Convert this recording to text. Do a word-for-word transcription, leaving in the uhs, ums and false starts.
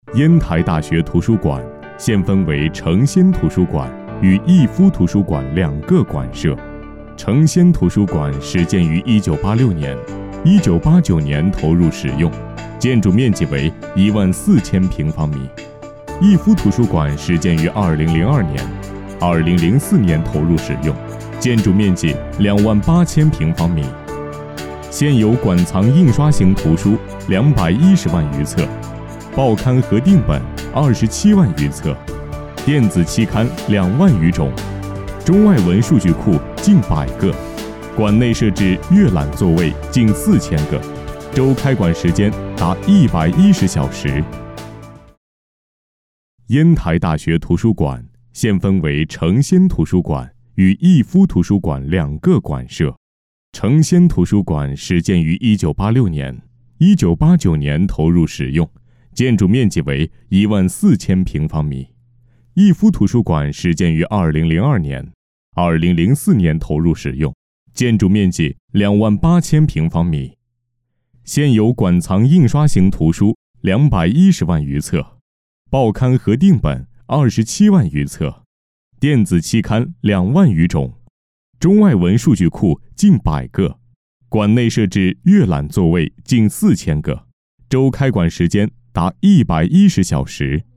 烟台大学图书馆现分为成仙图书馆与逸夫图书馆两个馆舍。成仙图书馆始建于一九八六年，一九八九年投入使用，建筑面积为一万四千平方米。逸夫图书馆始建于二零零二年，二零零四年投入使用，建筑面积两万八千平方米。现有馆藏印刷型图书两百一十万余册，报刊核定本二十七万余册，电子期刊两万余种，中外文数据库近百个，馆内设置阅览座位近四千个，周开馆时间达一百一十小时。烟台大学图书馆现分为成仙图书馆与逸夫图书馆两个馆舍。成仙图书馆始建于一九八六年，一九八九年投入使用，建筑面积为一万四千平方米。逸夫图书馆始建于二零零二年，二零零四年投入使用，建筑面积两万八千平方米。现有馆藏印刷型图书两百一十万余册，报刊核定本二十七万余册，电子期刊两万余种，中外文数据库近百个，馆内设置阅览座位近四千个，周开馆时间达一百一十小时。